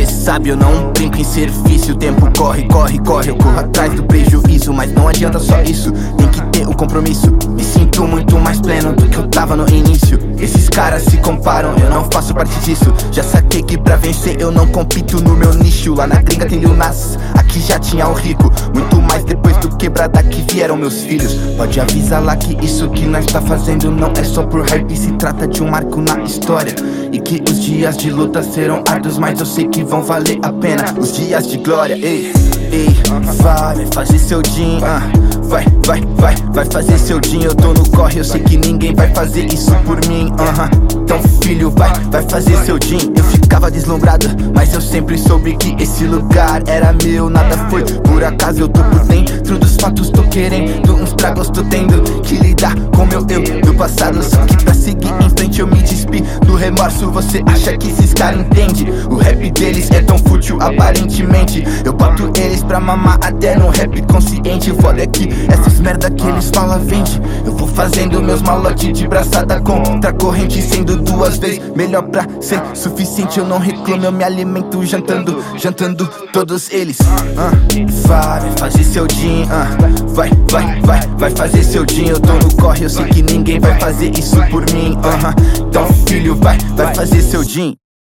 sabe, eu não brinco em serviço. O tempo corre, corre, corre, eu corro atrás do prejuízo. Mas não adianta só isso, tem que ter o compromisso. Me sinto muito mais pleno do que eu tava no início. Esses caras se comparam, eu não faço parte disso. Já saquei que pra vencer eu não compito no meu nicho. Lá na gringa tem Lil Nas, aqui já tinha o rico. Muito mais depois do quebrada que vieram meus filhos. Pode avisar lá que isso que nós tá fazendo não é só por hype, se trata de um marco na história. E que os dias de luta serão árduos, mas eu sei que vão valer a pena os dias de glória. Ei, ei, vai fazer seu din, vai fazer seu din. Eu tô no corre, eu sei que ninguém vai fazer isso por mim, Então filho, vai fazer seu din. Eu ficava deslumbrado, mas eu sempre soube que esse lugar era meu. Nada foi por acaso, eu tô por dentro dos fatos, tô querendo uns tragos, tô tendo que lidar com meu eu do passado. Só que pra seguir em frente eu me despi do remorso. Você acha que esses caras entendem? O rap deles é tão fútil aparentemente. Eu boto eles pra mamar até no rap consciente. Foda é que essas merda que eles falam vende. Eu vou fazendo meus malotes de braçada contra a corrente, sendo duas vezes melhor pra ser suficiente. Eu não reclamo, eu me alimento jantando todos eles. Vai fazer seu din, vai fazer seu din. Eu tô no corre, eu sei que ninguém vai fazer isso por mim, Então filho, vai fazer seu din.